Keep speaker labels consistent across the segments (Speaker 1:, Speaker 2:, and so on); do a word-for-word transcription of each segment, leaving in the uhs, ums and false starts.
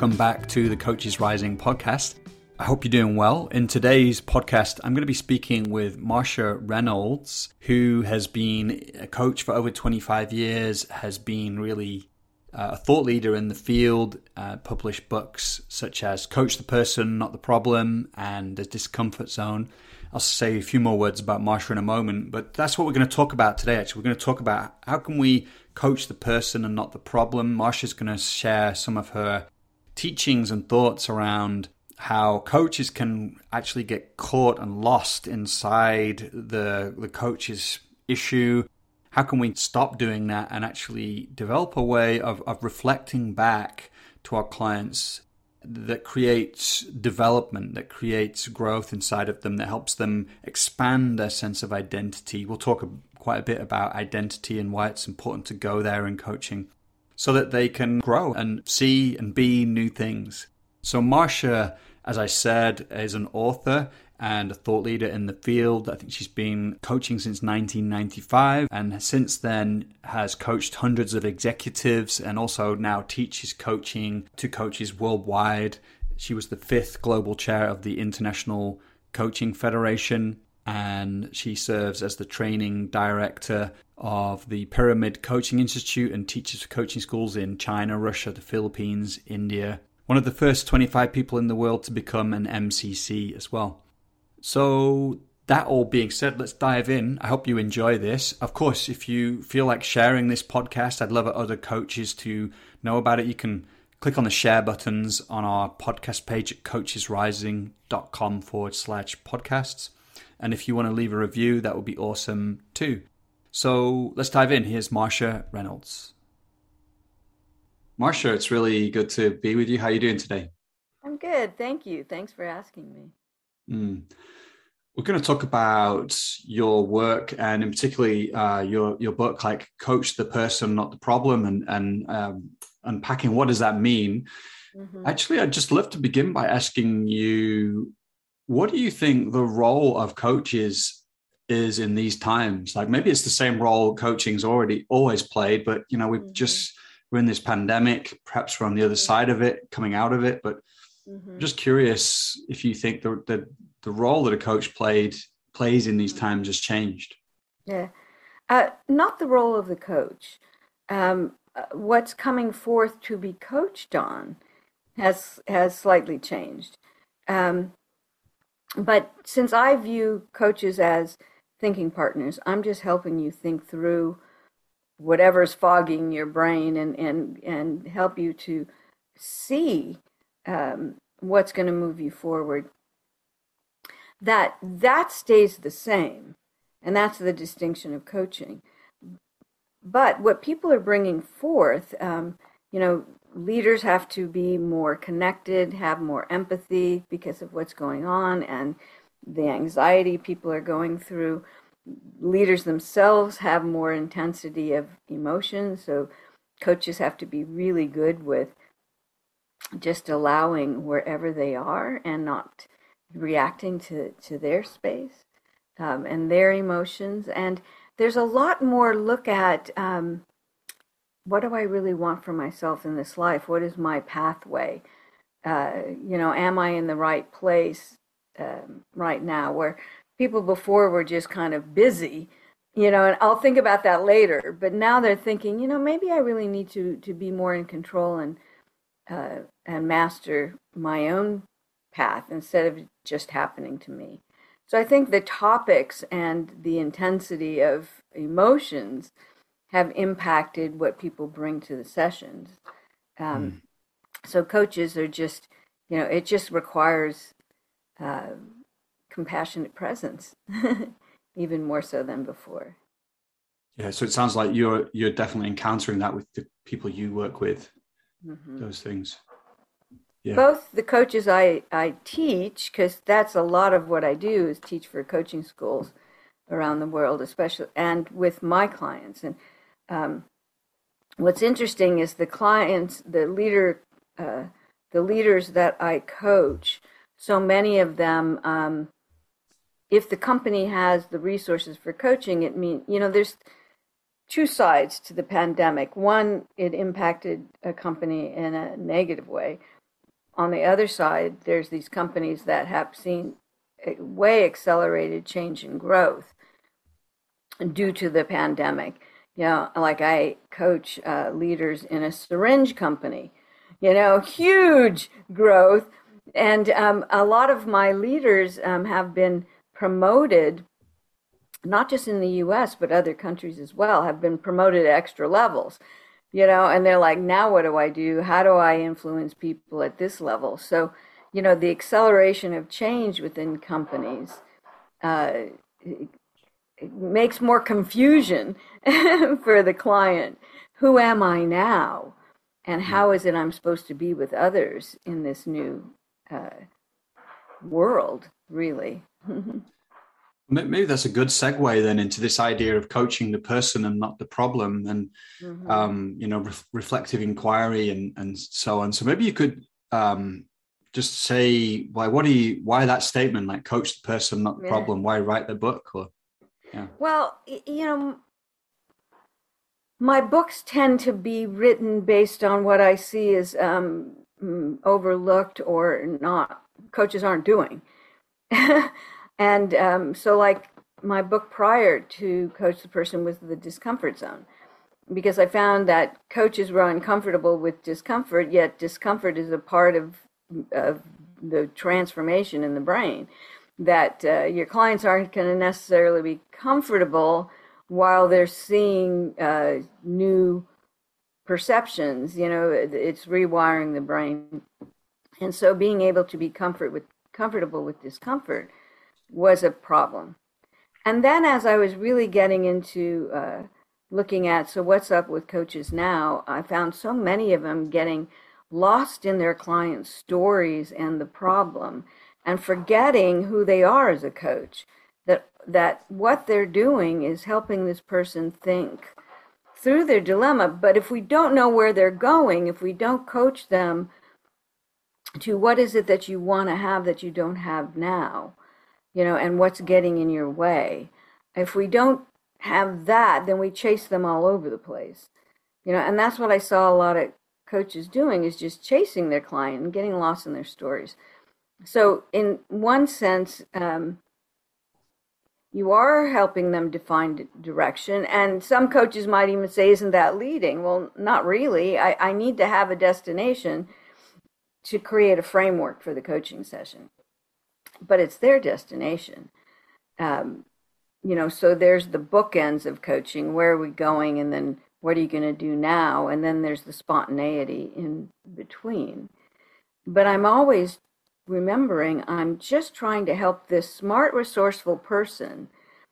Speaker 1: welcome back to the Coaches Rising podcast. I hope you're doing well. In today's podcast, I'm going to be speaking with Marsha Reynolds, who has been a coach for over twenty-five years, has been really uh, a thought leader in the field, uh, published books such as Coach the Person, Not the Problem, and The Discomfort Zone. I'll say a few more words about Marsha in a moment, but that's what we're going to talk about today. Actually, we're going to talk about how can we coach the person and not the problem. Marsha's going to share some of her teachings and thoughts around how coaches can actually get caught and lost inside the the coach's issue. How can we stop doing that and actually develop a way of, of reflecting back to our clients that creates development, that creates growth inside of them, that helps them expand their sense of identity. We'll talk quite a bit about identity and why it's important to go there in coaching so that they can grow and see and be new things. So Marsha, as I said, is an author and a thought leader in the field. I think she's been coaching since nineteen ninety-five and since then has coached hundreds of executives and also now teaches coaching to coaches worldwide. She was the fifth global chair of the International Coaching Federation, and she serves as the training director of the Pyramid Coaching Institute and teaches coaching schools in China, Russia, the Philippines, India. One of the first twenty-five people in the world to become an M C C as well. So that all being said, let's dive in. I hope you enjoy this. Of course, if you feel like sharing this podcast, I'd love other coaches to know about it. You can click on the share buttons on our podcast page at coachesrising.com forward slash podcasts. And if you want to leave a review, that would be awesome too. So let's dive in. Here's Marsha Reynolds. Marsha, it's really good to be with you. How are you doing today?
Speaker 2: I'm good. Thank you. Thanks for asking me.
Speaker 1: Mm. We're going to talk about your work and in particularly uh, your your book, like Coach the Person, Not the Problem, and, and um, unpacking what does that mean. Mm-hmm. Actually, I'd just love to begin by asking you, what do you think the role of coaches is in these times? Like maybe it's the same role coaching's already always played, but you know, we've mm-hmm. just, we're in this pandemic, perhaps we're on the other side of it, coming out of it, but mm-hmm. I'm just curious if you think the, the the role that a coach played plays in these times has changed.
Speaker 2: Yeah, uh, not the role of the coach. Um, what's coming forth to be coached on has has slightly changed. Um, but since I view coaches as thinking partners, I'm just helping you think through whatever's fogging your brain and and and help you to see um, what's going to move you forward. That that stays the same, and that's the distinction of coaching. But what people are bringing forth, um, you know, leaders have to be more connected, have more empathy because of what's going on and the anxiety people are going through. Leaders themselves have more intensity of emotion, so coaches have to be really good with just allowing wherever they are and not reacting to, to their space um, and their emotions. And there's a lot more look at um, what do I really want for myself in this life? What is my pathway? Uh, you know, am I in the right place um, right now? Where people before were just kind of busy, you know, and I'll think about that later. But now they're thinking, you know, maybe I really need to to be more in control and uh, and master my own path instead of just happening to me. So I think the topics and the intensity of emotions have impacted what people bring to the sessions. Um, mm. So coaches are just, you know, it just requires uh, compassionate presence, even more so than before.
Speaker 1: Yeah, so it sounds like you're you're definitely encountering that with the people you work with, mm-hmm. those things. Yeah.
Speaker 2: Both the coaches I, I teach, because that's a lot of what I do is teach for coaching schools around the world, especially, and with my clients. And um, what's interesting is the clients, the leader, uh, the leaders that I coach, so many of them, um, if the company has the resources for coaching, it means, you know, there's two sides to the pandemic. One, it impacted a company in a negative way. on the other side, there's these companies that have seen a way accelerated change in growth due to the pandemic. You know, like I coach uh, leaders in a syringe company, you know, huge growth. And um, a lot of my leaders um, have been promoted, not just in the U S, but other countries as well, have been promoted at extra levels, you know, and they're like, now what do I do? How do I influence people at this level? So, you know, the acceleration of change within companies uh, it, it makes more confusion for the client. Who am I now? And how is it I'm supposed to be with others in this new uh, world, really?
Speaker 1: Maybe that's a good segue then into this idea of coaching the person and not the problem, and mm-hmm. um, you know, re- reflective inquiry and and so on. So maybe you could um, just say why what do you why that statement, like coach the person, not the yeah. problem? Why write the book? Or yeah.
Speaker 2: Well, you know, my books tend to be written based on what I see as um, overlooked or not coaches aren't doing. And um, so like my book prior to Coach the Person was The Discomfort Zone, because I found that coaches were uncomfortable with discomfort, yet discomfort is a part of, of the transformation in the brain, that uh, your clients aren't going to necessarily be comfortable while they're seeing uh, new perceptions. You know, it's rewiring the brain. And so being able to be comfort with, comfortable with discomfort was a problem. And then as I was really getting into uh, looking at, so what's up with coaches now, I found so many of them getting lost in their clients' stories and the problem and forgetting who they are as a coach, that that what they're doing is helping this person think through their dilemma. But if we don't know where they're going, if we don't coach them to what is it that you want to have that you don't have now, you know, and what's getting in your way. If we don't have that, then we chase them all over the place, you know, and that's what I saw a lot of coaches doing, is just chasing their client and getting lost in their stories. So in one sense, um, you are helping them define direction. And some coaches might even say, isn't that leading? Well, not really. I, I need to have a destination to create a framework for the coaching session. But it's their destination. Um, you know, so there's the bookends of coaching. Where are we going? And then what are you going to do now? And then there's the spontaneity in between. But I'm always remembering I'm just trying to help this smart, resourceful person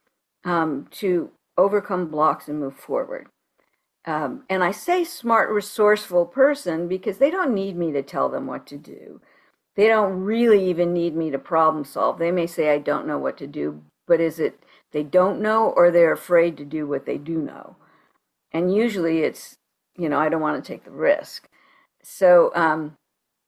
Speaker 2: um, to overcome blocks and move forward. Um, and I say smart, resourceful person because they don't need me to tell them what to do. They don't really even need me to problem solve. They may say, I don't know what to do, but is it they don't know or they're afraid to do what they do know? And usually it's, you know, I don't want to take the risk. So um,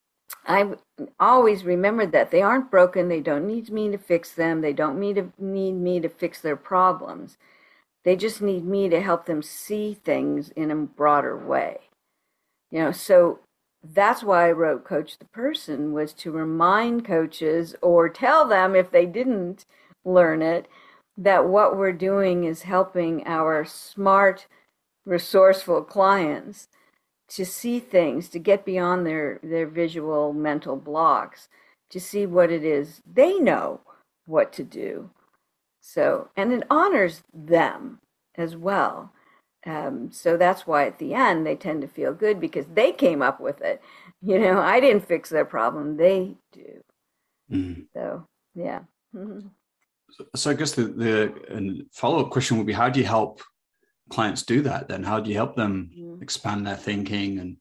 Speaker 2: I always remember that they aren't broken. They don't need me to fix them. They don't need, to, need me to fix their problems. They just need me to help them see things in a broader way. You know, so that's why I wrote Coach the Person, was to remind coaches or tell them if they didn't learn it, that what we're doing is helping our smart, resourceful clients to see things, to get beyond their, their visual mental blocks, to see what it is they know what to do. So, and it honors them as well. Um, so that's why at the end they tend to feel good because they came up with it. You know, I didn't fix their problem, they do. Mm. So, yeah. Mm-hmm.
Speaker 1: So, so I guess the, the follow-up question would be, how do you help clients do that then? How do you help them mm. expand their thinking and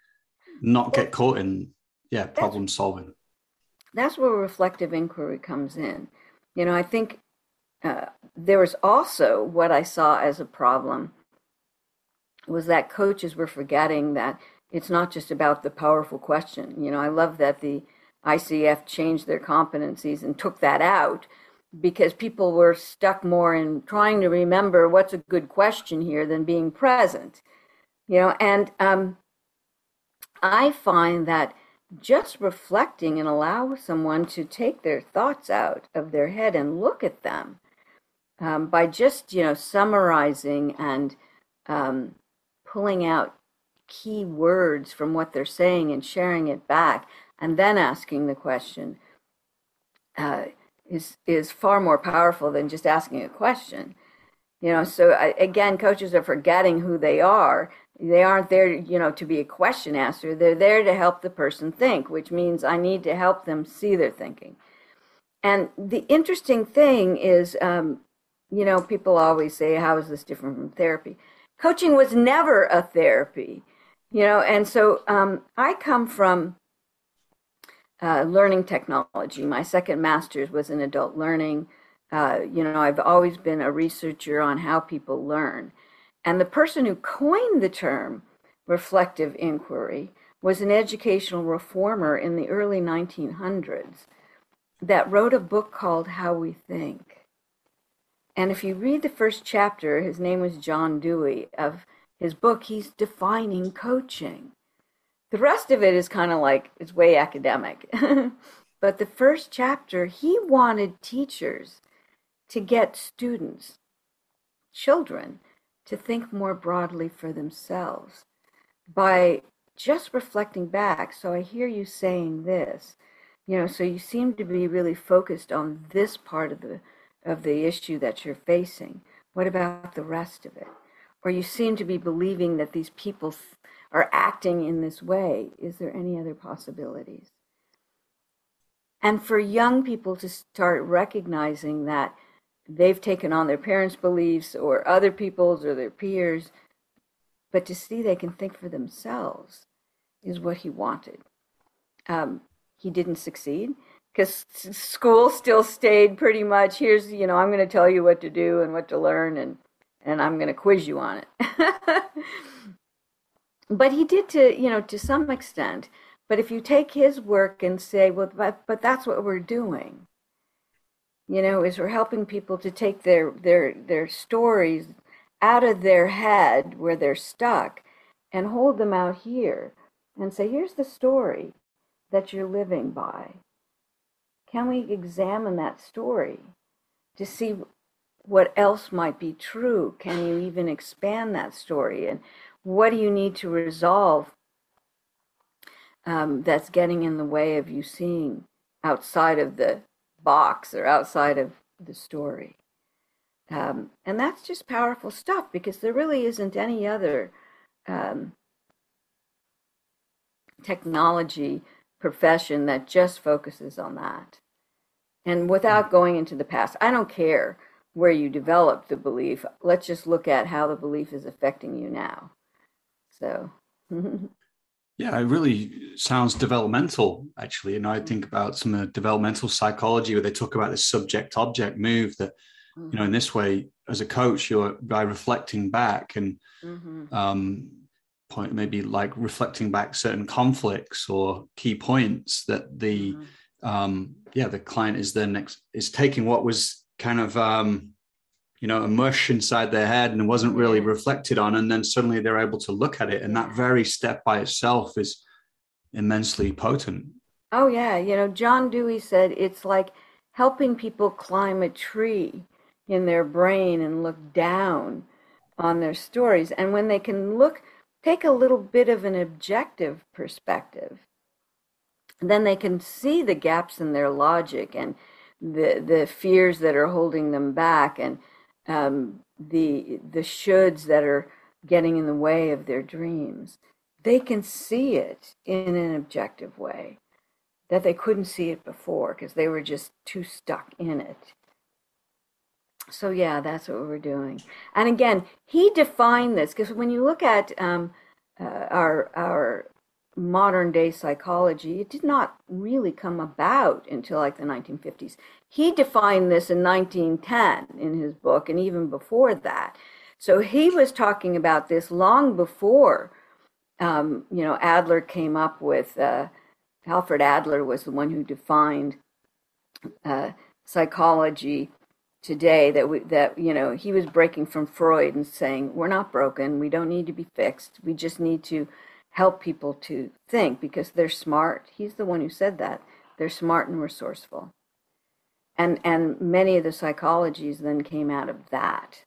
Speaker 1: not get caught in, yeah, problem that's, solving?
Speaker 2: That's where reflective inquiry comes in. You know, I think uh, there was also what I saw as a problem was that coaches were forgetting that it's not just about the powerful question. You know, I love that the I C F changed their competencies and took that out because people were stuck more in trying to remember what's a good question here than being present. You know, and um, I find that just reflecting and allow someone to take their thoughts out of their head and look at them, um, by just, you know, summarizing and um, pulling out key words from what they're saying and sharing it back, and then asking the question, uh, is is far more powerful than just asking a question. You know, so I, again, coaches are forgetting who they are. They aren't there, you know, to be a question asker. They're there to help the person think, which means I need to help them see their thinking. And the interesting thing is, um, you know, people always say, how is this different from therapy? Coaching was never a therapy, you know, and so um, I come from uh, learning technology. My second master's was in adult learning. Uh, you know, I've always been a researcher on how people learn. And the person who coined the term reflective inquiry was an educational reformer in the early nineteen hundreds that wrote a book called How We Think. And if you read the first chapter, his name was John Dewey, of his book, he's defining coaching. The rest of it is kind of like, it's way academic. But the first chapter, he wanted teachers to get students, children, to think more broadly for themselves by just reflecting back. So I hear you saying this, you know, so you seem to be really focused on this part of the of the issue that you're facing. What about the rest of it? Or you seem to be believing that these people are acting in this way. Is there any other possibilities? And for young people to start recognizing that they've taken on their parents' beliefs or other people's or their peers, but to see they can think for themselves is what he wanted. Um, he didn't succeed because school still stayed pretty much, here's, you know, I'm going to tell you what to do and what to learn, and, and I'm going to quiz you on it. But he did to, you know, to some extent. But if you take his work and say, well, but, but that's what we're doing, you know, is we're helping people to take their, their, their stories out of their head where they're stuck and hold them out here and say, here's the story that you're living by. Can we examine that story to see what else might be true? Can you even expand that story? And what do you need to resolve um, that's getting in the way of you seeing outside of the box or outside of the story? Um, and that's just powerful stuff, because there really isn't any other um, technology profession that just focuses on that. And without going into the past, I don't care where you developed the belief. Let's just look at how the belief is affecting you now. So.
Speaker 1: Yeah, it really sounds developmental, actually. And I think about some of the developmental psychology where they talk about this subject-object move that, mm-hmm. you know, in this way, as a coach, you're by reflecting back and mm-hmm. um, point maybe like reflecting back certain conflicts or key points that the, mm-hmm. um, yeah, the client is then next is taking what was kind of, um, you know, a mush inside their head and wasn't really reflected on. And then suddenly they're able to look at it. And that very step by itself is immensely potent.
Speaker 2: Oh, yeah. You know, John Dewey said it's like helping people climb a tree in their brain and look down on their stories. And when they can look, take a little bit of an objective perspective, then they can see the gaps in their logic and the the fears that are holding them back, and um, the the shoulds that are getting in the way of their dreams. They can see it in an objective way that they couldn't see it before because they were just too stuck in it. So yeah, that's what we're doing. And again, he defined this, because when you look at um, uh, our our modern day psychology, it did not really come about until like the nineteen fifties. He defined this in nineteen ten in his book, and even before that. So he was talking about this long before, um, you know, Adler came up with, uh, Alfred Adler was the one who defined uh, psychology today, that we, that, you know, he was breaking from Freud and saying, we're not broken, we don't need to be fixed, we just need to help people to think because they're smart. He's the one who said that. They're smart and resourceful. And and many of the psychologies then came out of that.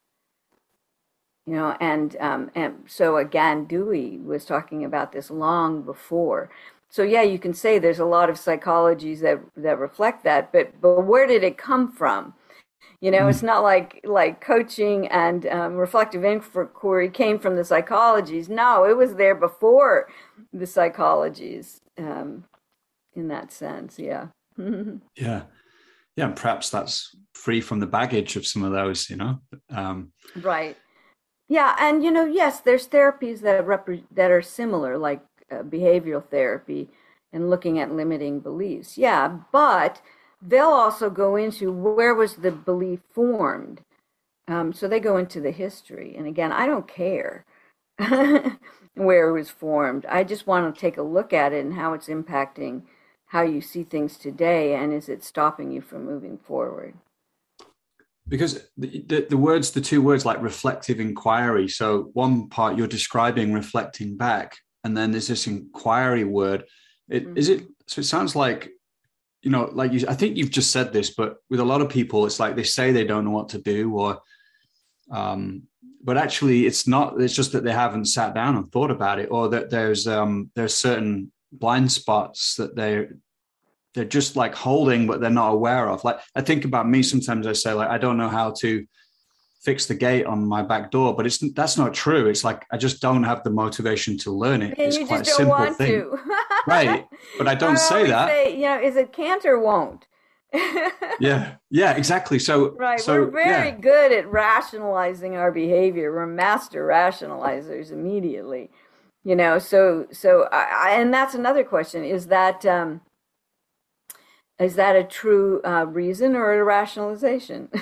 Speaker 2: You know, and um, and so again, Dewey was talking about this long before. So yeah, you can say there's a lot of psychologies that that reflect that, but but where did it come from? You know, mm. It's not like like coaching and um, reflective inquiry came from the psychologies. No, it was there before the psychologies. Um, in that sense, yeah.
Speaker 1: yeah, yeah, and perhaps that's free from the baggage of some of those. You know, um,
Speaker 2: right. Yeah, and you know, yes, there's therapies that rep- that are similar, like uh, behavioral therapy and looking at limiting beliefs. Yeah, but they'll also go into where was the belief formed. Um, so they go into the history. And again, I don't care where it was formed. I just want to take a look at it and how it's impacting how you see things today, and is it stopping you from moving forward?
Speaker 1: Because the, the, the words, the two words like reflective inquiry. So one part you're describing reflecting back, and then there's this inquiry word. It, mm-hmm. Is it, so it sounds like, you know, like you, I think you've just said this, but with a lot of people, it's like they say they don't know what to do, or, um, but actually it's not, it's just that they haven't sat down and thought about it, or that there's, um, there's certain blind spots that they're, they're just like holding, but they're not aware of. Like I think about me, sometimes I say like, I don't know how to fix the gate on my back door, but it's, that's not true. It's like, I just don't have the motivation to learn it.
Speaker 2: And
Speaker 1: it's
Speaker 2: you
Speaker 1: quite
Speaker 2: just
Speaker 1: a
Speaker 2: don't
Speaker 1: simple
Speaker 2: want
Speaker 1: thing.
Speaker 2: to.
Speaker 1: Right. But I don't
Speaker 2: I
Speaker 1: say that.
Speaker 2: Say, you know, is it can't or won't?
Speaker 1: yeah. Yeah, exactly. So,
Speaker 2: right.
Speaker 1: So,
Speaker 2: we're very
Speaker 1: yeah.
Speaker 2: good at rationalizing our behavior. We're master rationalizers immediately, you know, so, so I, and that's another question. Is that, um, Is that a true uh, reason or a rationalization?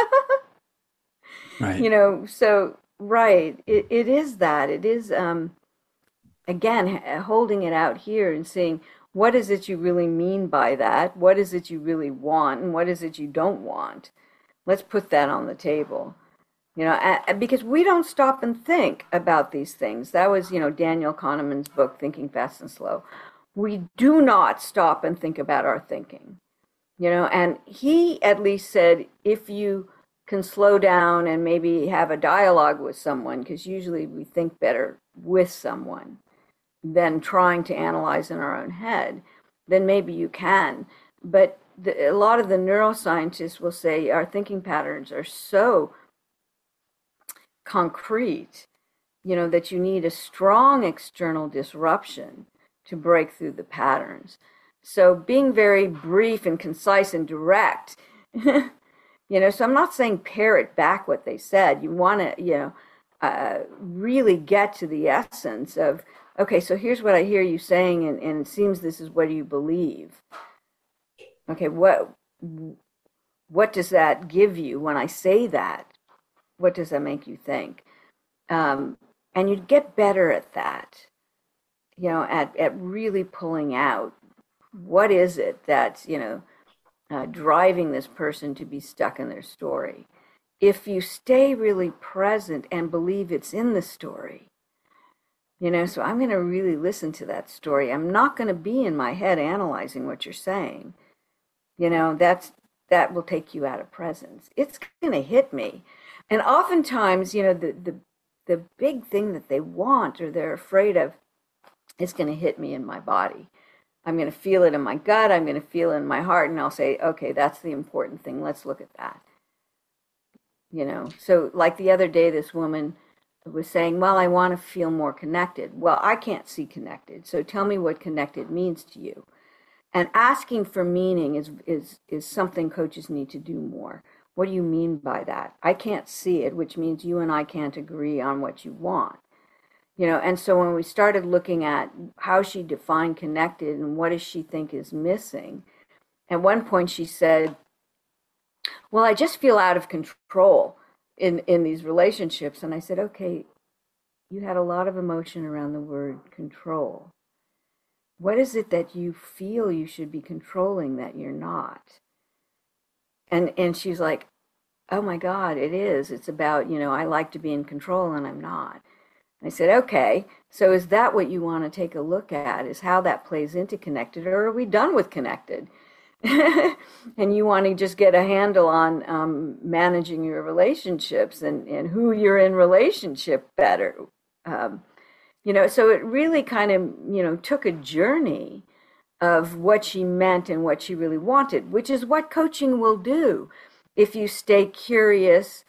Speaker 1: Right.
Speaker 2: You know, so, right, it, it is that. It is, um, again, holding it out here and seeing what is it you really mean by that? What is it you really want? And what is it you don't want? Let's put that on the table. You know, because we don't stop and think about these things. That was, you know, Daniel Kahneman's book, Thinking Fast and Slow. We do not stop and think about our thinking, you know, and he at least said, if you can slow down and maybe have a dialogue with someone, because usually we think better with someone than trying to analyze in our own head, then maybe you can. But the, a lot of the neuroscientists will say our thinking patterns are so concrete, you know, that you need a strong external disruption to break through the patterns. So being very brief and concise and direct, you know, so I'm not saying parrot back what they said. You want to, you know, uh, really get to the essence of, okay, so here's what I hear you saying, and, and it seems this is what you believe. Okay, what what does that give you when I say that? What does that make you think? Um, and you'd get better at that. You know, at, at really pulling out what is it that's, you know, uh, driving this person to be stuck in their story. If you stay really present and believe it's in the story, you know, so I'm going to really listen to that story. I'm not going to be in my head analyzing what you're saying. You know, that's that will take you out of presence. It's going to hit me. And oftentimes, you know, the, the, the big thing that they want or they're afraid of, it's going to hit me in my body. I'm going to feel it in my gut. I'm going to feel it in my heart. And I'll say, okay, that's the important thing. Let's look at that. You know, so like the other day, this woman was saying, well, I want to feel more connected. Well, I can't see connected. So tell me what connected means to you. And asking for meaning is, is, is something coaches need to do more. What do you mean by that? I can't see it, which means you and I can't agree on what you want. You know, and so when we started looking at how she defined connected and what does she think is missing, at one point she said, well, I just feel out of control in, in these relationships. And I said, okay, you had a lot of emotion around the word control. What is it that you feel you should be controlling that you're not? And and she's like, oh my God, it is. It's about, you know, I like to be in control and I'm not. I said, okay, so is that what you want to take a look at, is how that plays into connected, or are we done with connected? And you want to just get a handle on um, managing your relationships and, and who you're in relationship better. Um, you know, so it really kind of, you know, took a journey of what she meant and what she really wanted, which is what coaching will do. If you stay curious,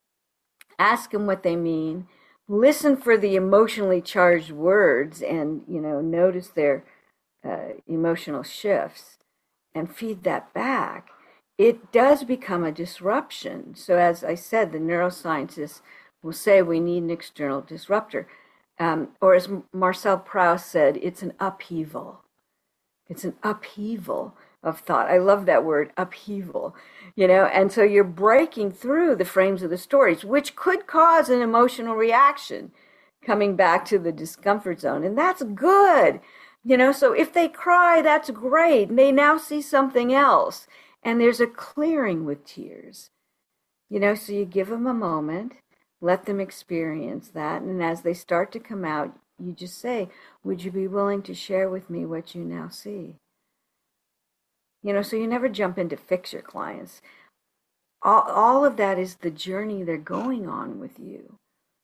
Speaker 2: ask them what they mean, listen for the emotionally charged words and, you know, notice their uh, emotional shifts and feed that back, it does become a disruption. So as I said, the neuroscientists will say we need an external disruptor. Um, or as Marcel Proust said, it's an upheaval. It's an upheaval of thought. I love that word, upheaval. You know, and so you're breaking through the frames of the stories, which could cause an emotional reaction, coming back to the discomfort zone. And that's good. You know, so if they cry, that's great. And they now see something else. And there's a clearing with tears. You know, so you give them a moment, let them experience that. And as they start to come out, you just say, would you be willing to share with me what you now see? You know, so you never jump in to fix your clients. All, all of that is the journey they're going on with you.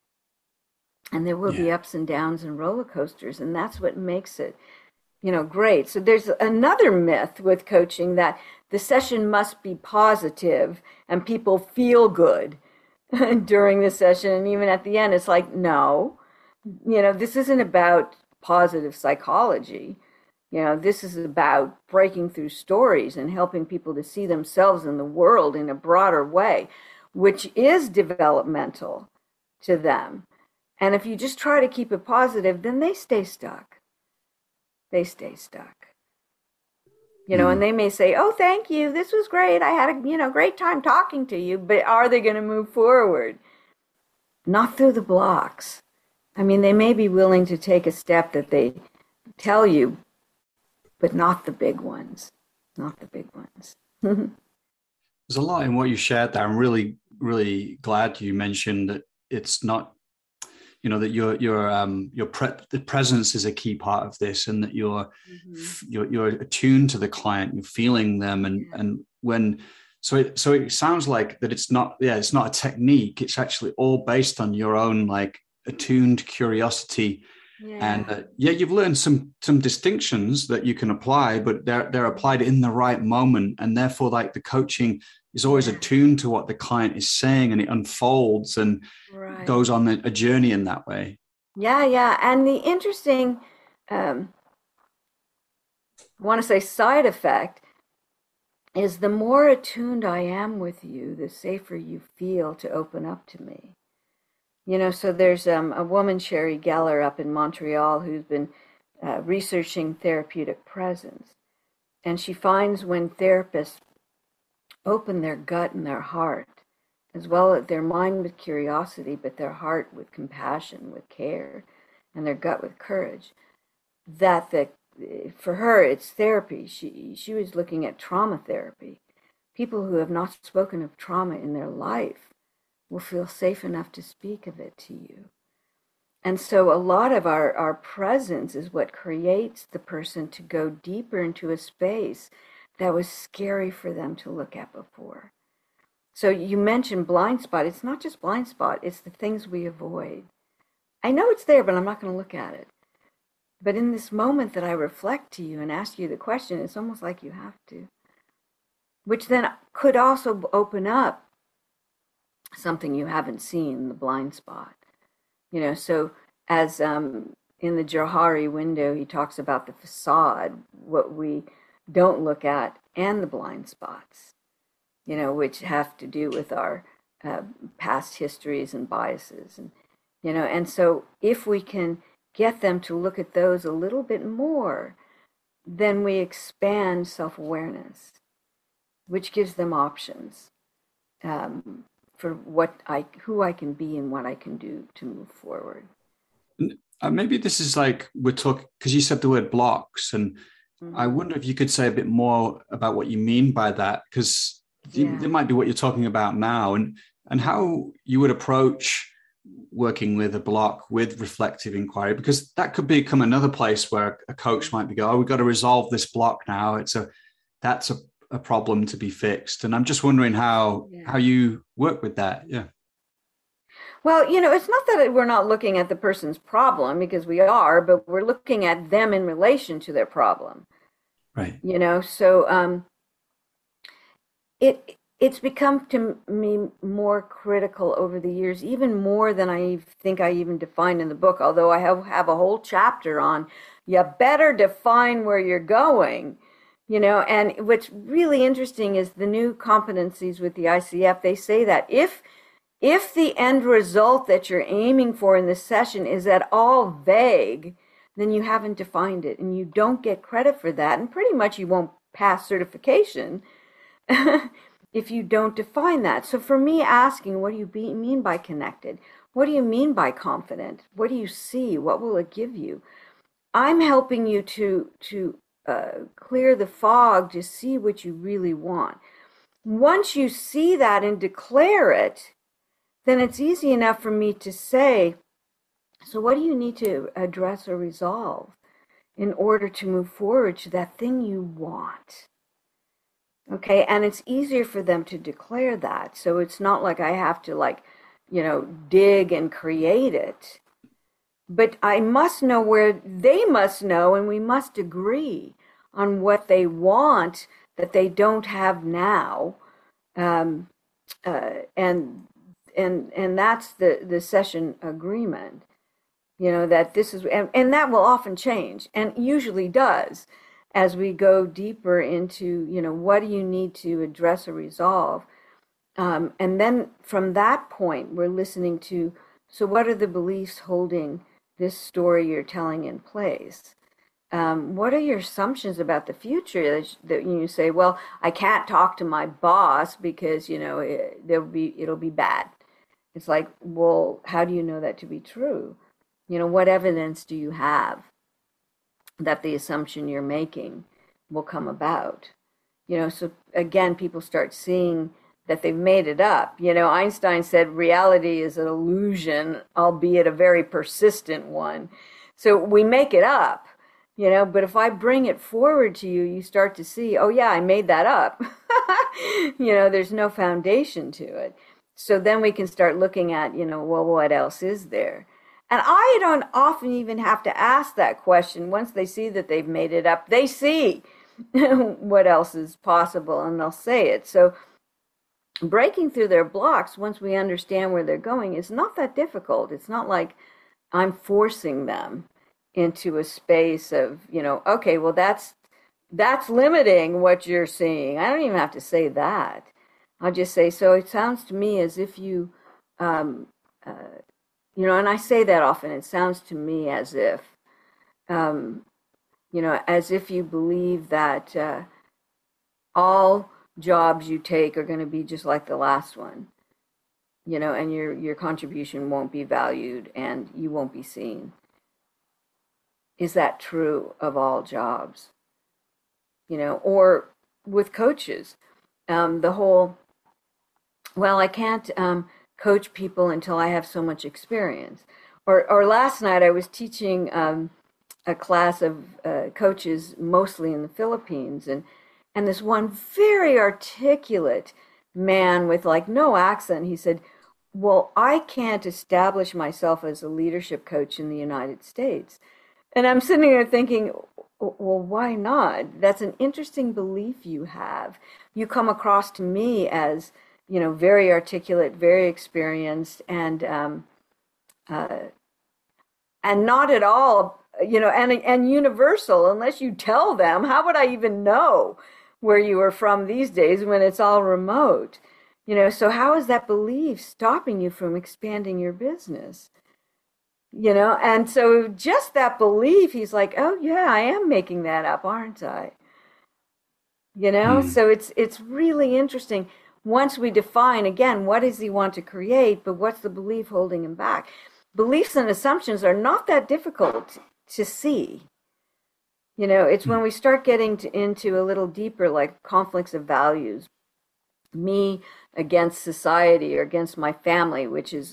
Speaker 2: And there will yeah. be ups and downs and roller coasters, and that's what makes it, you know, great. So there's another myth with coaching that the session must be positive and people feel good during the session. And even at the end, it's like, no, you know, this isn't about positive psychology. You know, this is about breaking through stories and helping people to see themselves in the world in a broader way, which is developmental to them. And if you just try to keep it positive, then they stay stuck. They stay stuck. You know, mm. and they may say, oh, thank you. This was great. I had a, you know, great time talking to you. But are they going to move forward? Not through the blocks. I mean, they may be willing to take a step that they tell you, but not the big ones. Not the big ones.
Speaker 1: There's a lot in what you shared there. I'm really, really glad you mentioned that it's not, you know, that your your um your pre- the presence is a key part of this, and that you're mm-hmm. you're you're attuned to the client, you're feeling them, and yeah. and when so it so it sounds like that it's not yeah it's not a technique. It's actually all based on your own like attuned curiosity. Yeah. And uh, yeah, you've learned some some distinctions that you can apply, but they're they're applied in the right moment, and therefore, like the coaching is always attuned to what the client is saying, and it unfolds and right. goes on a journey in that way.
Speaker 2: Yeah, yeah, and the interesting, um, I want to say, side effect is the more attuned I am with you, the safer you feel to open up to me. You know, so there's um, a woman, Sherry Geller, up in Montreal, who's been uh, researching therapeutic presence. And she finds when therapists open their gut and their heart, as well as their mind with curiosity, but their heart with compassion, with care, and their gut with courage, that the, for her, it's therapy. She, she was looking at trauma therapy. People who have not spoken of trauma in their life will feel safe enough to speak of it to you. And so a lot of our, our presence is what creates the person to go deeper into a space that was scary for them to look at before. So you mentioned blind spot. It's not just blind spot, it's the things we avoid. I know it's there, but I'm not going to look at it. But in this moment that I reflect to you and ask you the question, it's almost like you have to. Which then could also open up something you haven't seen, the blind spot. You know, so as um, in the Johari window, he talks about the facade, what we don't look at, and the blind spots, you know, which have to do with our uh, past histories and biases. And, you know, and so if we can get them to look at those a little bit more, then we expand self-awareness, which gives them options. Um, for what I, who I can be and what I can do to move forward.
Speaker 1: Uh, maybe this is like we're talking, because you said the word blocks, and mm-hmm. I wonder if you could say a bit more about what you mean by that, because yeah. it might be what you're talking about now, and and how you would approach working with a block with reflective inquiry, because that could become another place where a coach might be go, oh, we've got to resolve this block now. It's a that's a, a problem to be fixed. And I'm just wondering how
Speaker 2: Yeah.
Speaker 1: how you work with that. Yeah.
Speaker 2: Well, you know, it's not that we're not looking at the person's problem, because we are, but we're looking at them in relation to their problem.
Speaker 1: Right.
Speaker 2: You know, so um, it it's become to me more critical over the years, even more than I think I even defined in the book. Although I have have a whole chapter on, you better define where you're going. You know, and what's really interesting is the new competencies with the I C F. They say that if if the end result that you're aiming for in this session is at all vague, then you haven't defined it, and you don't get credit for that, and pretty much you won't pass certification if you don't define that. So for me, asking, what do you be, mean by connected? What do you mean by confident? What do you see? What will it give you? I'm helping you to to uh, clear the fog to see what you really want. Once you see that and declare it, then it's easy enough for me to say, so what do you need to address or resolve in order to move forward to that thing you want? Okay, and it's easier for them to declare that. So it's not like I have to, like, you know, dig and create it. But I must know where they must know, and we must agree on what they want that they don't have now. Um, uh, and and and that's the, the session agreement. You know, that this is, and, and that will often change, and usually does, as we go deeper into, you know, what do you need to address or resolve? Um, and then from that point, we're listening to, so what are the beliefs holding this story you're telling in place? Um, what are your assumptions about the future that, that you say, well, I can't talk to my boss because, you know, it, there'll be, it'll be bad. It's like, well, how do you know that to be true? You know, what evidence do you have that the assumption you're making will come about? You know, so again, people start seeing that they've made it up. You know, Einstein said reality is an illusion, albeit a very persistent one. So we make it up, you know, but if I bring it forward to you, you start to see, oh yeah, I made that up. You know, there's no foundation to it. So then we can start looking at, you know, well, what else is there? And I don't often even have to ask that question. Once they see that they've made it up, they see what else is possible, and they'll say it. So breaking through their blocks, once we understand where they're going, is not that difficult. It's not like I'm forcing them into a space of, you know, okay, well, that's that's limiting what you're seeing. I don't even have to say that. I'll just say, so it sounds to me as if you, um, uh, you know, and I say that often, it sounds to me as if, um, you know, as if you believe that uh, all jobs you take are going to be just like the last one, you know, and your, your contribution won't be valued and you won't be seen. Is that true of all jobs? You know, or with coaches, um, the whole, well, I can't um, coach people until I have so much experience. Or, or last night I was teaching um, a class of uh, coaches, mostly in the Philippines, and and this one very articulate man with like no accent, he said, well, I can't establish myself as a leadership coach in the United States. And I'm sitting there thinking, well, why not? That's an interesting belief you have. You come across to me as, you know, very articulate, very experienced, and um, uh, and not at all, you know, and and universal. Unless you tell them, how would I even know where you are from these days when it's all remote? You know, so how is that belief stopping you from expanding your business? You know, and so just that belief, he's like, oh yeah, I am making that up, aren't I? You know,
Speaker 1: Hmm.
Speaker 2: so it's it's really interesting. Once we define, again, what does he want to create, but what's the belief holding him back? Beliefs and assumptions are not that difficult to see. You know, it's when we start getting to, into a little deeper, like conflicts of values, me against society or against my family, which is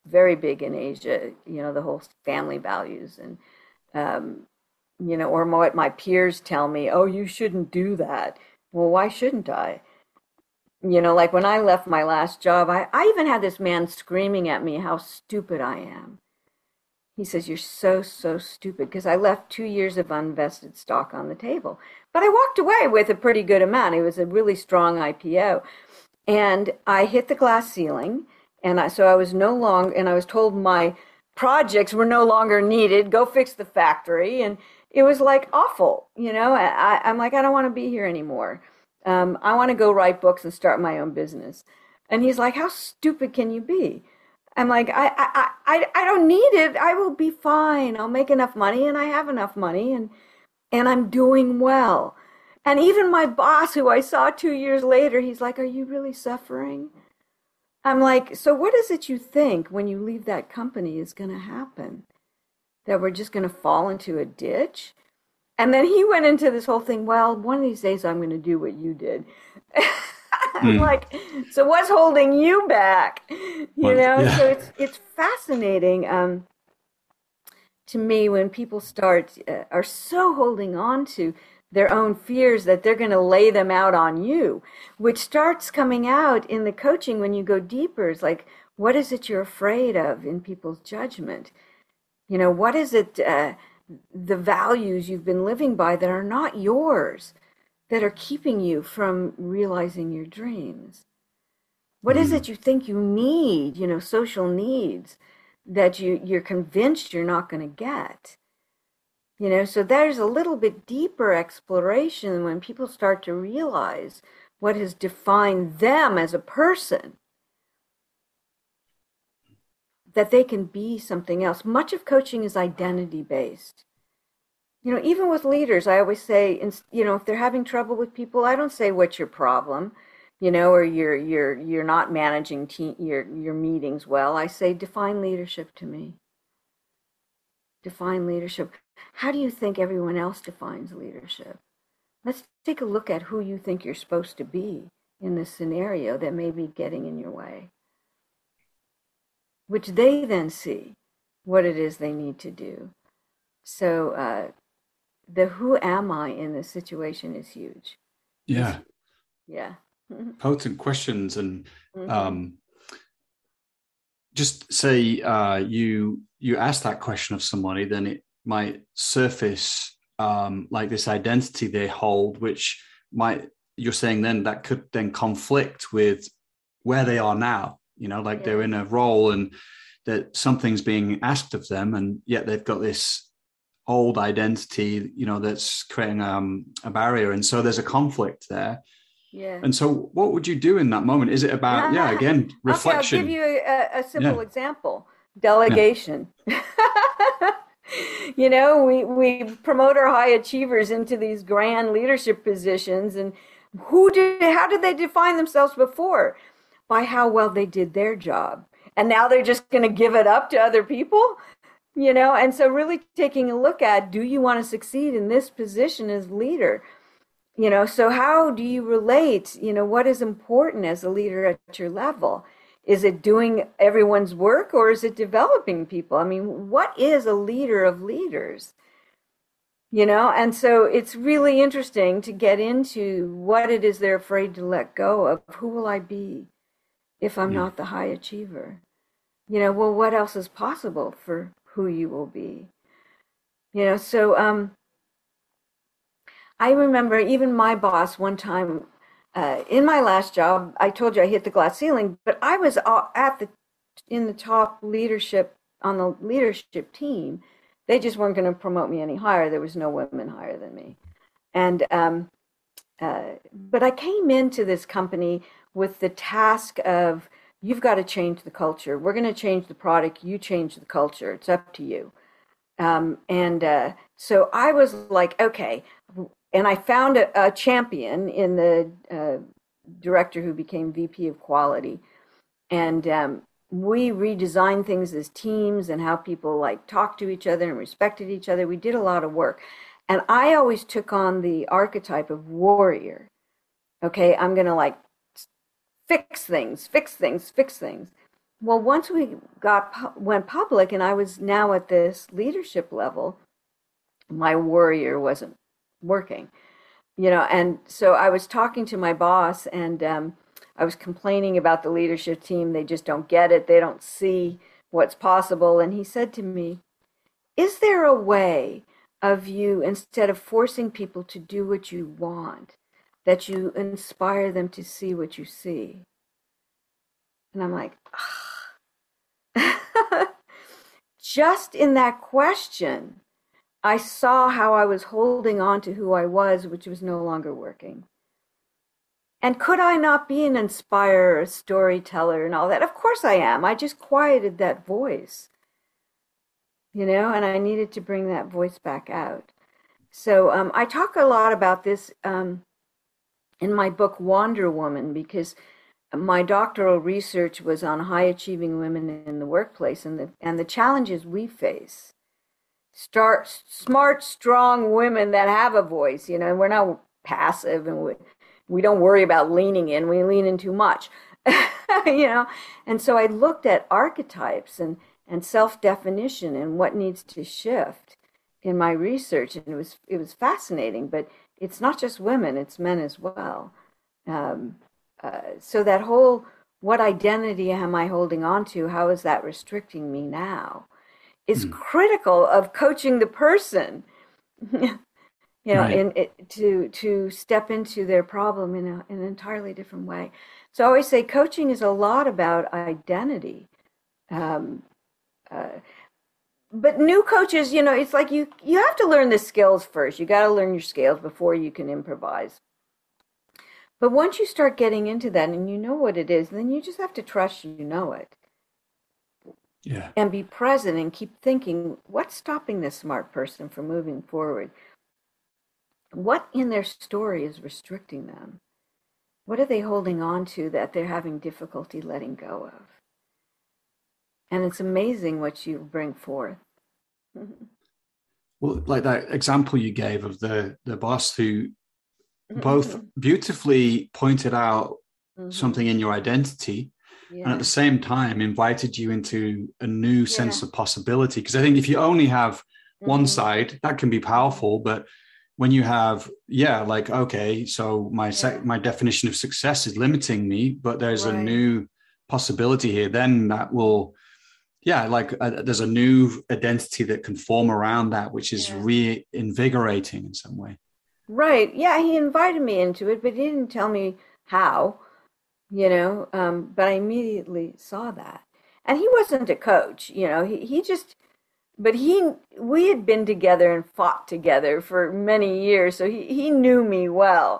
Speaker 2: very big in Asia, you know, the whole family values. And, um, you know, or what my peers tell me, oh, you shouldn't do that. Well, why shouldn't I? You know, like when I left my last job, I, I even had this man screaming at me how stupid I am. He says, you're so, so stupid, because I left two years of unvested stock on the table. But I walked away with a pretty good amount. It was a really strong I P O. And I hit the glass ceiling. And I, so I was no longer, and I was told my projects were no longer needed. Go fix the factory. And it was like awful. You know, I, I'm like, I don't want to be here anymore. Um, I want to go write books and start my own business. And he's like, how stupid can you be? I'm like, I, I, I, I don't need it. I will be fine. I'll make enough money, and I have enough money, and, and I'm doing well. And even my boss, who I saw two years later, he's like, are you really suffering? I'm like, so what is it you think when you leave that company is going to happen? That we're just going to fall into a ditch? And then he went into this whole thing, well, one of these days I'm going to do what you did. I'm mm. like, so what's holding you back? You well, know, yeah. So it's it's fascinating um, to me when people start uh, are so holding on to their own fears that they're going to lay them out on you, which starts coming out in the coaching when you go deeper. It's like, what is it you're afraid of in people's judgment? You know, what is it, uh, the values you've been living by that are not yours, that are keeping you from realizing your dreams? What mm. is it you think you need, you know, social needs, that you, you're convinced you're not going to get? You know, so there's a little bit deeper exploration when people start to realize what has defined them as a person, that they can be something else. Much of coaching is identity-based. You know, even with leaders, I always say, you know, if they're having trouble with people, I don't say, what's your problem? You know, or you're you're you're not managing team, your your meetings well. I say, define leadership to me. Define leadership. How do you think everyone else defines leadership? Let's take a look at who you think you're supposed to be in this scenario that may be getting in your way, which they then see what it is they need to do. So uh, the who am I in this situation is huge.
Speaker 1: Yeah.
Speaker 2: It's, yeah.
Speaker 1: Potent questions. And mm-hmm. um, just say uh, you you ask that question of somebody, then it might surface um, like this identity they hold, which might, you're saying then that could then conflict with where they are now, you know, like yeah. they're in a role and that something's being asked of them, and yet they've got this old identity, you know, that's creating um, a barrier. And so there's a conflict there.
Speaker 2: Yeah.
Speaker 1: And so what would you do in that moment? Is it about, yeah, again, reflection?
Speaker 2: Okay, I'll give you a, a simple yeah. example. Delegation. Yeah. You know, we, we promote our high achievers into these grand leadership positions, and who did, how did they define themselves before? By how well they did their job. And now they're just going to give it up to other people, you know? And so really taking a look at, do you want to succeed in this position as leader? You know, so how do you relate? You know, what is important as a leader at your level? Is it doing everyone's work, or is it developing people? I mean, what is a leader of leaders? You know, and so it's really interesting to get into what it is they're afraid to let go of. Who will I be if I'm yeah. not the high achiever? You know, well, what else is possible for who you will be? You know, so um, I remember even my boss one time, Uh, in my last job, I told you I hit the glass ceiling, but I was at the in the top leadership on the leadership team. They just weren't going to promote me any higher. There was no women higher than me, and um, uh, but I came into this company with the task of, you've got to change the culture. We're going to change the product. You change the culture. It's up to you. Um, and uh, so I was like, okay. And I found a, a champion in the uh, director who became V P of quality. And um, we redesigned things as teams and how people like talked to each other and respected each other. We did a lot of work. And I always took on the archetype of warrior. Okay, I'm going to like fix things, fix things, fix things. Well, once we got pu- went public, and I was now at this leadership level, my warrior wasn't working, you know. And so I was talking to my boss, and um, I was complaining about the leadership team. They just don't get it. They don't see what's possible. And he said to me, "Is there a way of you, instead of forcing people to do what you want, that you inspire them to see what you see?" And I'm like, just in that question, I saw how I was holding on to who I was, which was no longer working. And could I not be an inspirer, a storyteller, and all that? Of course I am. I just quieted that voice, you know, and I needed to bring that voice back out. So um, I talk a lot about this um, in my book, Wander Woman, because my doctoral research was on high achieving women in the workplace and the, and the challenges we face. Start, smart, strong women that have a voice, you know, we're not passive, and we, we don't worry about leaning in, we lean in too much, you know. And so I looked at archetypes and, and self-definition and what needs to shift in my research, and it was it was fascinating. But it's not just women, it's men as well. Um, uh, so that whole, what identity am I holding on to? How is that restricting me now? Is
Speaker 1: Mm.
Speaker 2: critical of coaching the person, you know,
Speaker 1: Right.
Speaker 2: in it, to to step into their problem in, a, in an entirely different way. So I always say coaching is a lot about identity. Um, uh, but new coaches, you know, it's like you you have to learn the skills first. You got to learn your skills before you can improvise. But once you start getting into that and you know what it is, then you just have to trust you know it.
Speaker 1: Yeah.
Speaker 2: And be present and keep thinking, what's stopping this smart person from moving forward? What in their story is restricting them? What are they holding on to that they're having difficulty letting go of? And it's amazing what you bring forth.
Speaker 1: Well, like that example you gave of the the boss who both
Speaker 2: Mm-hmm.
Speaker 1: beautifully pointed out
Speaker 2: Mm-hmm.
Speaker 1: something in your identity and at the
Speaker 2: Yeah.
Speaker 1: same time invited you into a new
Speaker 2: Yeah.
Speaker 1: sense of possibility. Because I think if you only have one
Speaker 2: Mm-hmm.
Speaker 1: side, that can be
Speaker 2: Mm-hmm.
Speaker 1: powerful. But when you have, yeah, like, okay, so my
Speaker 2: Yeah.
Speaker 1: sec- my definition of success is limiting me, but there's a
Speaker 2: Right.
Speaker 1: new possibility here, then that will, yeah, like uh, there's a new identity that can form around that, which is
Speaker 2: Yeah.
Speaker 1: reinvigorating in some way.
Speaker 2: Right. Yeah, he invited me into it, but he didn't tell me how, you know. Um, but I immediately saw that. And he wasn't a coach, you know. He he just but he we had been together and fought together for many years, so he he knew me well.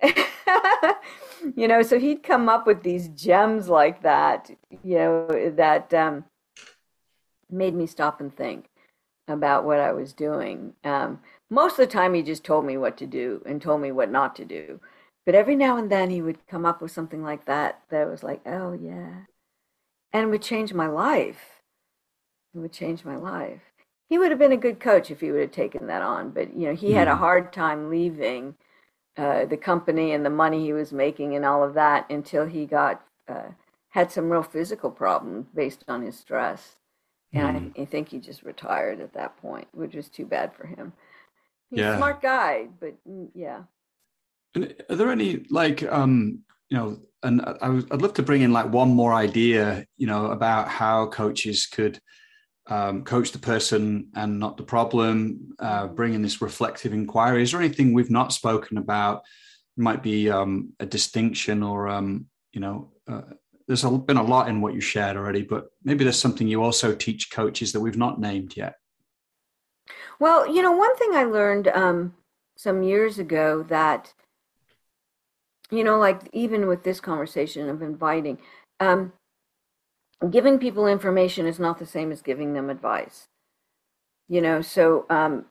Speaker 2: You know, so he'd come up with these gems like that, you know, that um, made me stop and think about what I was doing. Um, most of the time, he just told me what to do and told me what not to do. But every now and then, he would come up with something like that that was like, oh, yeah. And it would change my life. It would change my life. He would have been a good coach if he would have taken that on. But, you know, he had a
Speaker 1: Mm.
Speaker 2: hard time leaving uh, the company and the money he was making and all of that until he got, uh, had some real physical problems based on his stress. And
Speaker 1: Mm.
Speaker 2: I, I think he just retired at that point, which was too bad for him. He's a
Speaker 1: Yeah.
Speaker 2: smart guy, but mm, yeah.
Speaker 1: And are there any like um, you know, and I was, I'd love to bring in like one more idea, you know, about how coaches could um, coach the person and not the problem, uh,
Speaker 2: Mm-hmm.
Speaker 1: bring in this reflective inquiry. Is there anything we've not spoken about? It might be um, a distinction or um, you know, uh, there's a, been a lot in what you shared already, but maybe there's something you also teach coaches that we've not named yet.
Speaker 2: Well, you know, one thing I learned um, some years ago that, you know, like even with this conversation of inviting, um, giving people information is not the same as giving them advice. You know, so um,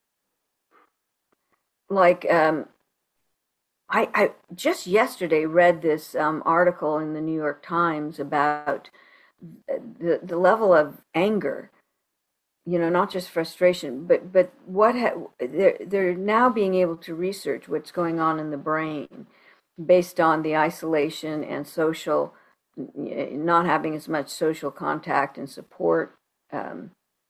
Speaker 2: like um, I, I just yesterday read this um, article in the New York Times about the the level of anger, you know, not just frustration, but but what ha- they're they're now being able to research what's going on in the brain based on the isolation and social not having as much social contact and support, um,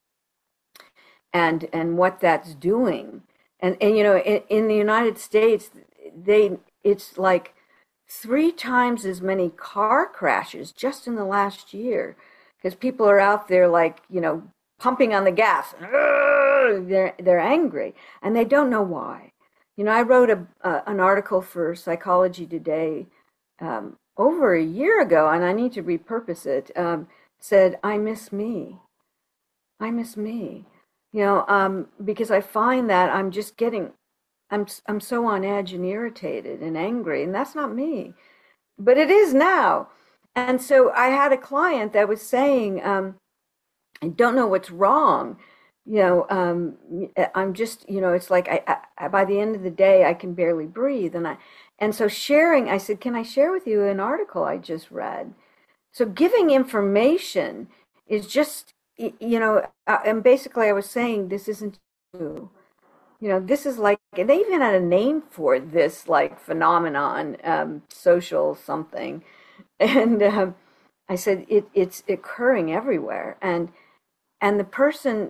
Speaker 2: and and what that's doing. And and you know, in, in the United States, they it's like three times as many car crashes just in the last year, because people are out there like, you know, pumping on the gas. They're they're angry and they don't know why. You know, I wrote a uh, an article for Psychology Today um, over a year ago, and I need to repurpose it. Um, said, "I miss me. I miss me." You know, um, because I find that I'm just getting, I'm I'm so on edge and irritated and angry, and that's not me, but it is now. And so I had a client that was saying, um, "I don't know what's wrong. You know, um, I'm just, you know, it's like I, I by the end of the day I can barely breathe." And I, and so sharing, I said, "Can I share with you an article I just read?" So giving information is just, you know, uh, and basically I was saying, this isn't true. You know, this is like, and they even had a name for this like phenomenon, um, social something. And um, I said, it, it's occurring everywhere. And, and the person,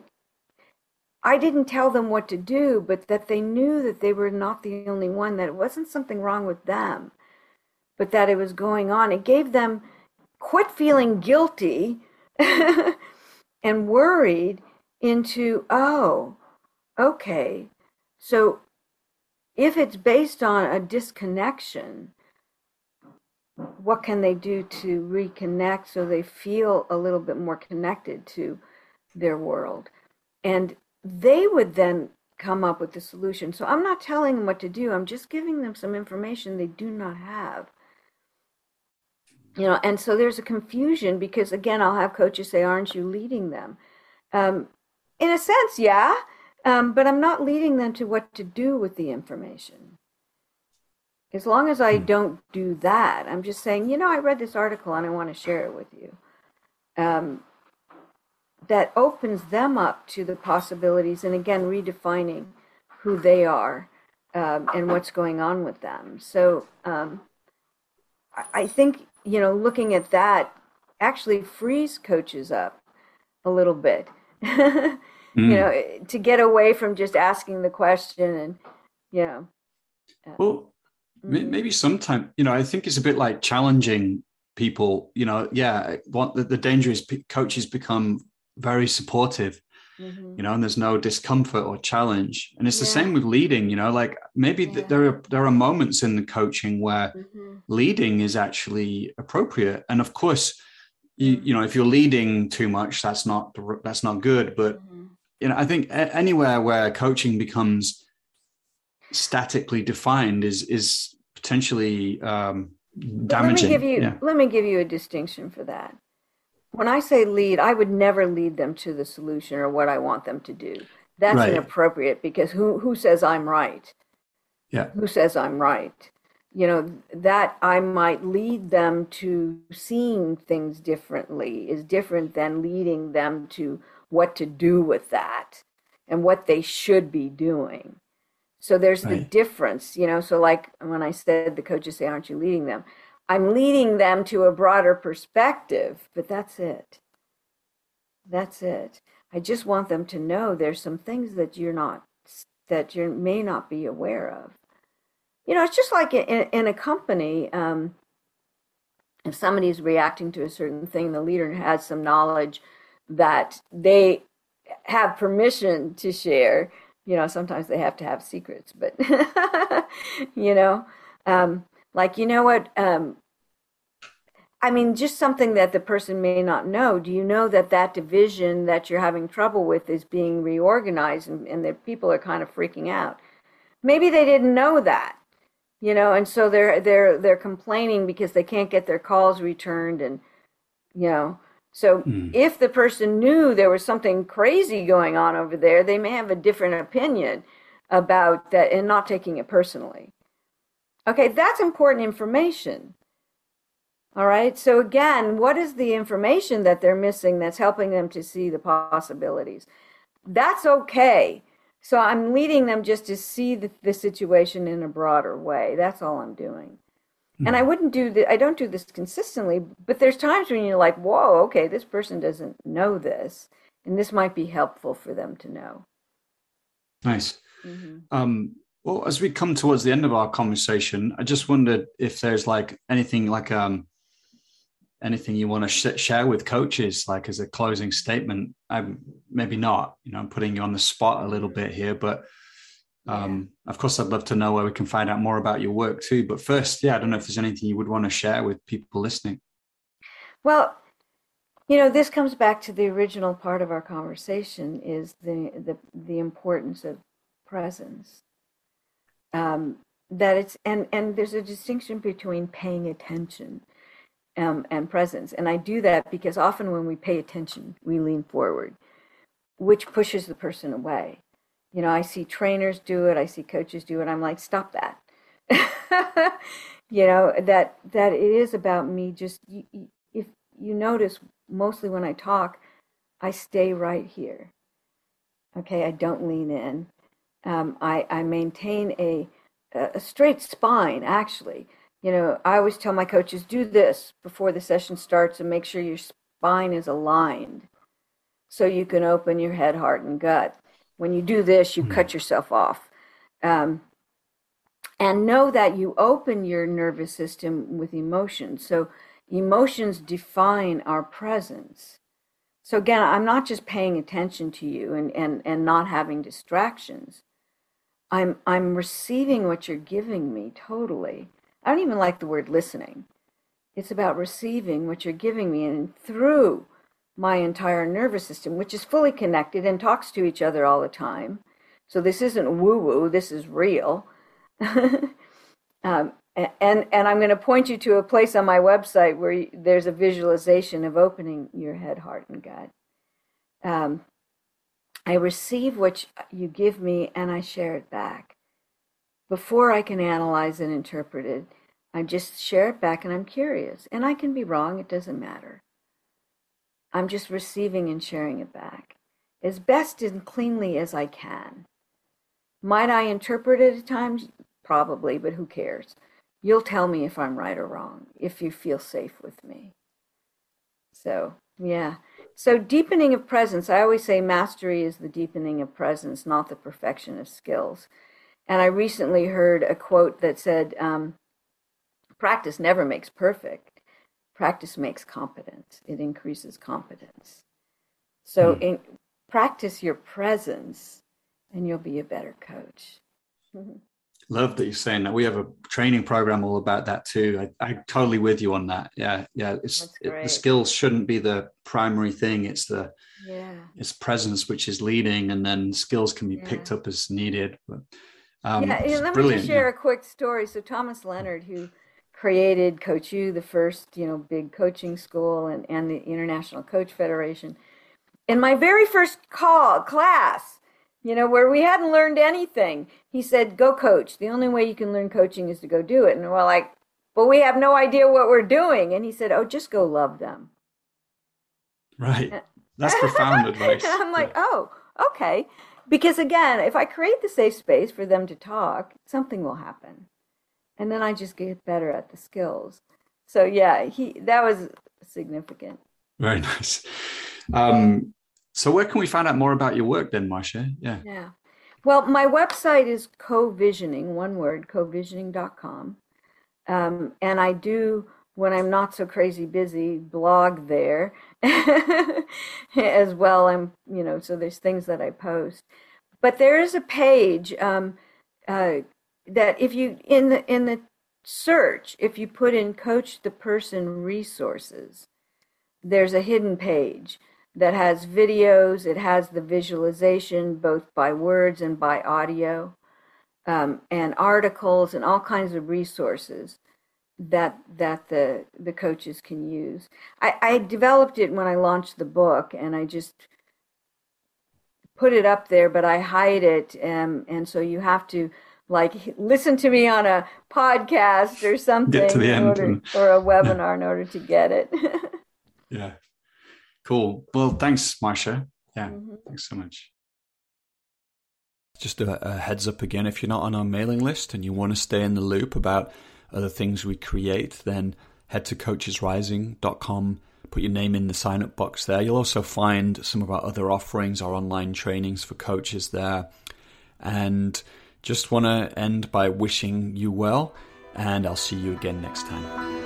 Speaker 2: I didn't tell them what to do, but that they knew that they were not the only one, that it wasn't something wrong with them, but that it was going on. It gave them quit feeling guilty and worried into, oh, okay, so if it's based on a disconnection, what can they do to reconnect so they feel a little bit more connected to their world? And they would then come up with the solution. So I'm not telling them what to do. I'm just giving them some information they do not have. You know, and so there's a confusion because, again, I'll have coaches say, "Aren't you leading them?" Um, in a sense, yeah, um, but I'm not leading them to what to do with the information. As long as I don't do that, I'm just saying, you know, I read this article and I want to share it with you. Um, that opens them up to the possibilities, and again, redefining who they are um, and what's going on with them. So um, I think, you know, looking at that actually frees coaches up a little bit, mm. you know, to get away from just asking the question and, you know.
Speaker 1: Uh, well, mm-hmm. maybe sometimes, you know, I think it's a bit like challenging people, you know, yeah, what the, the danger is coaches become very supportive, mm-hmm. you know, and there's no discomfort or challenge. And it's yeah. the same with leading, you know, like maybe yeah. th- there are there are moments in the coaching where mm-hmm. leading is actually appropriate. And of course, you, you know, if you're leading too much, that's not that's not good. But, mm-hmm. you know, I think a- anywhere where coaching becomes statically defined is is potentially um, damaging.
Speaker 2: Let me give you
Speaker 1: yeah.
Speaker 2: let me give you a distinction for that. When I say lead, I would never lead them to the solution or what I want them to do. That's right. Inappropriate, because who who says I'm right?
Speaker 1: Yeah.
Speaker 2: Who says I'm right? You know, that I might lead them to seeing things differently is different than leading them to what to do with that and what they should be doing. So there's right. the difference, you know, so like when I said the coaches say, "Aren't you leading them?" I'm leading them to a broader perspective, but that's it. That's it. I just want them to know there's some things that you're not, that you may not be aware of. You know, it's just like in, in a company, um, if somebody's reacting to a certain thing, the leader has some knowledge that they have permission to share. You know, sometimes they have to have secrets, but, you know, um, like, you know what, um, I mean, just something that the person may not know. Do you know that that division that you're having trouble with is being reorganized, and, and that people are kind of freaking out? Maybe they didn't know that, you know, and so they're they're they're complaining because they can't get their calls returned, and, you know, so mm. if the person knew there was something crazy going on over there, they may have a different opinion about that and not taking it personally. Okay, that's important information. All right, so again, what is the information that they're missing that's helping them to see the possibilities? That's okay. So I'm leading them just to see the, the situation in a broader way. That's all I'm doing. And I wouldn't do the, I don't do this consistently, but there's times when you're like, whoa, okay, this person doesn't know this, and this might be helpful for them to know.
Speaker 1: Nice.
Speaker 2: Mm-hmm.
Speaker 1: Um, well, as we come towards the end of our conversation, I just wondered if there's like anything like um, anything you want to sh- share with coaches, like as a closing statement. Um, maybe not, you know, I'm putting you on the spot a little bit here, but Um, yeah. Of course, I'd love to know where we can find out more about your work too. But first, yeah, I don't know if there's anything you would want to share with people listening.
Speaker 2: Well, you know, this comes back to the original part of our conversation, is the the, the importance of presence. Um, that it's and and there's a distinction between paying attention um, and presence. And I do that because often when we pay attention, we lean forward, which pushes the person away. You know, I see trainers do it, I see coaches do it. I'm like, stop that. you know, that that it is about me just, if you notice, mostly when I talk, I stay right here. Okay, I don't lean in. Um, I, I maintain a, a straight spine, actually. You know, I always tell my coaches, do this before the session starts and make sure your spine is aligned so you can open your head, heart, and gut. When you do this, you mm. cut yourself off. Um, and know that you open your nervous system with emotions. So emotions define our presence. So again, I'm not just paying attention to you and, and, and not having distractions. I'm I'm receiving what you're giving me totally. I don't even like the word listening. It's about receiving what you're giving me, and through my entire nervous system, which is fully connected and talks to each other all the time. So this isn't woo-woo, this is real. um, and, and I'm going to point you to a place on my website where you, there's a visualization of opening your head, heart, and gut. Um, I receive what you give me and I share it back. Before I can analyze and interpret it, I just share it back and I'm curious. And I can be wrong, it doesn't matter. I'm just receiving and sharing it back as best and cleanly as I can. Might I interpret it at times? Probably, but who cares? You'll tell me if I'm right or wrong, if you feel safe with me. So, yeah. So deepening of presence, I always say mastery is the deepening of presence, not the perfection of skills. And I recently heard a quote that said, um, practice never makes perfect. Practice makes competence. It increases competence. So mm. in, practice your presence and you'll be a better coach.
Speaker 1: Love that you're saying that. We have a training program all about that too. I, I'm totally with you on that. Yeah, yeah. It's it, the skills shouldn't be the primary thing. It's the yeah. It's presence which is leading, and then skills can be yeah. picked up as needed. But um,
Speaker 2: yeah, yeah let me just share yeah. a quick story. So Thomas Leonard, who created Coach U, the first, you know, big coaching school, and, and the International Coach Federation. In my very first call class, you know, where we hadn't learned anything, he said, go coach. The only way you can learn coaching is to go do it. And we're like, but we have no idea what we're doing. And he said, oh, just go love them.
Speaker 1: Right. That's profound advice.
Speaker 2: And I'm like, oh, okay. Because again, if I create the safe space for them to talk, something will happen. And then I just get better at the skills. So yeah, he that was significant.
Speaker 1: Very nice. Um, so where can we find out more about your work then, Marcia? Yeah.
Speaker 2: Yeah. Well, my website is co-visioning, one word, co visioning dot com. Um, and I do, when I'm not so crazy busy, blog there as well. I'm, you know, so there's things that I post. But there is a page um, uh, that if you, in the in the search, if you put in Coach the Person resources, there's a hidden page that has videos. It has the visualization both by words and by audio, um, and articles and all kinds of resources that that the the coaches can use. I, I developed it when I launched the book, and I just put it up there, but I hide it, and and so you have to like listen to me on a podcast or something,
Speaker 1: get to the end
Speaker 2: order,
Speaker 1: and,
Speaker 2: or a webinar yeah. in order to get it.
Speaker 1: Yeah, cool. Well, thanks, Marcia. Yeah, mm-hmm. Thanks so much. Just a, a heads up again, if you're not on our mailing list and you want to stay in the loop about other things we create, then head to coaches rising dot com. Put your name in the sign-up box there. You'll also find some of our other offerings, our online trainings for coaches there. And just want to end by wishing you well, and I'll see you again next time.